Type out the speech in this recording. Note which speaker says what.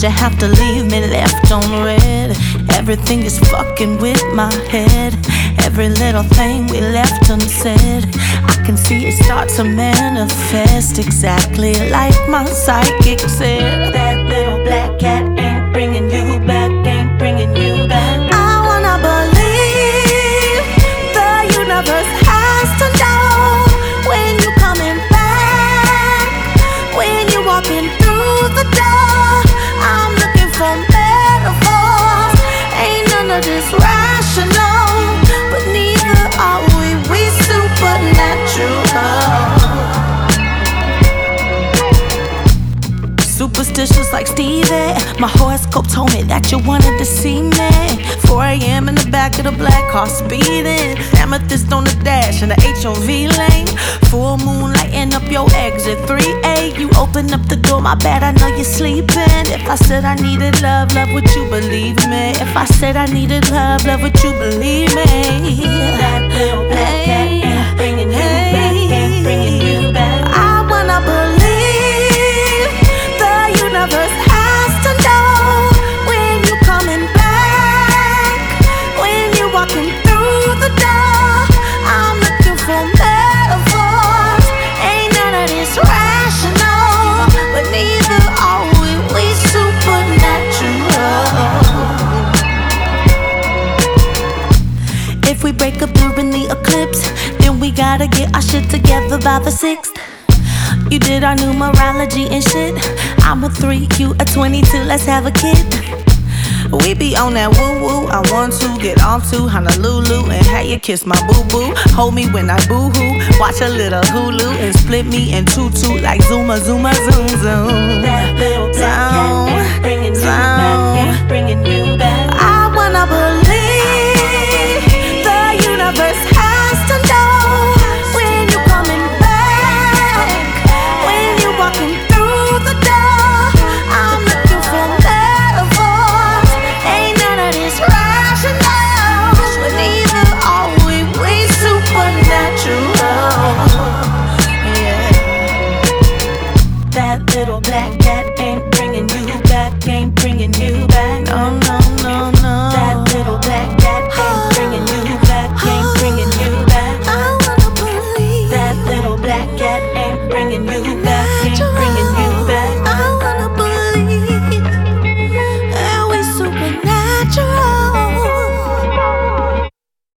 Speaker 1: you have to leave me left on red? Everything is fucking with my head. Every little thing we left unsaid, I can see it start to manifest, exactly like my psychic said. That little black cat ain't bringing you back, ain't bringing you back. I wanna believe the universe has to know when you coming back, when you walking through the door. I'm looking for metaphors. Ain't none of this rational, but neither are we. We supernatural. Superstitious like Stevie. My horoscope told me that you wanted to see me. 4 a.m. in the back of the black car speeding. Amethyst on the dash in the HOV lane. Full moon lighting up your exit. 3A, you open up the door, my bad, I know you're sleeping. If I said I needed love, love, would you believe me? If I said I needed love, love, would you believe me? That little black cat ain't bringing you back, ain't bringing you back. I wanna believe the universe has to know when you coming back, when you walking through the door. I'm looking for metaphors. Ain't none of this rational, but neither are we. We supernatural. If we break up during the eclipse, then we gotta get our shit together by the 6th. You did our numerology and shit. I'm a 3, you a 22, let's have a kid. We be on that woo-woo, I want to get off to Honolulu and have you kiss my boo-boo. Hold me when I boo-hoo, watch a little Hulu and split me in two like Zuma, Zuma, Zoom, Zoom. That little black cat bringing you back, bringing you back. I wanna believe the universe has to know when you coming back, when you walking through the door. I'm looking for metaphors. Ain't none of this rational, but neither are we. We supernatural. Yeah. That little black cat